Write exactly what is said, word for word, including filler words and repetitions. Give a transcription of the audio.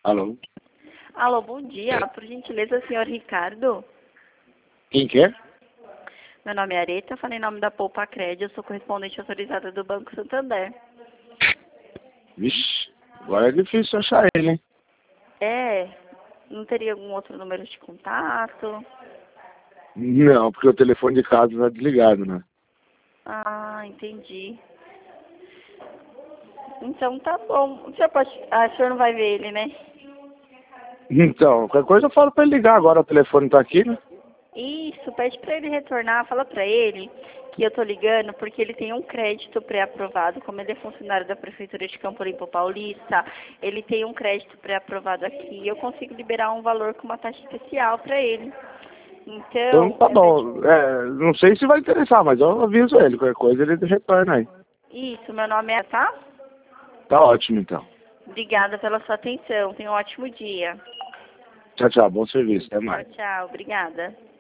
Alô? Alô, bom dia. Por gentileza, senhor Ricardo. Quem quer? Meu nome é Areta, falei em nome da Poupa Cred, eu sou correspondente autorizada do Banco Santander. Vixe, agora é difícil achar ele, hein? É, não teria algum outro número de contato? Não, porque o telefone de casa tá desligado, né? Ah, entendi. Então tá bom. O senhor pode... Ah, o senhor não vai ver ele, né? Então, qualquer coisa eu falo pra ele ligar agora, o telefone tá aqui, né? Isso, pede pra ele retornar, fala pra ele que eu tô ligando porque ele tem um crédito pré-aprovado, como ele é funcionário da Prefeitura de Campo Limpo Paulista, ele tem um crédito pré-aprovado aqui e eu consigo liberar um valor com uma taxa especial pra ele. Então Então, tá é pede... bom. É, não sei se vai interessar, mas eu aviso ele, qualquer coisa ele retorna aí. Isso, meu nome é, tá? Tá ótimo então. Obrigada pela sua atenção, tenha um ótimo dia. Tchau, tchau, bom serviço, até Tchau, mais. tchau, obrigada.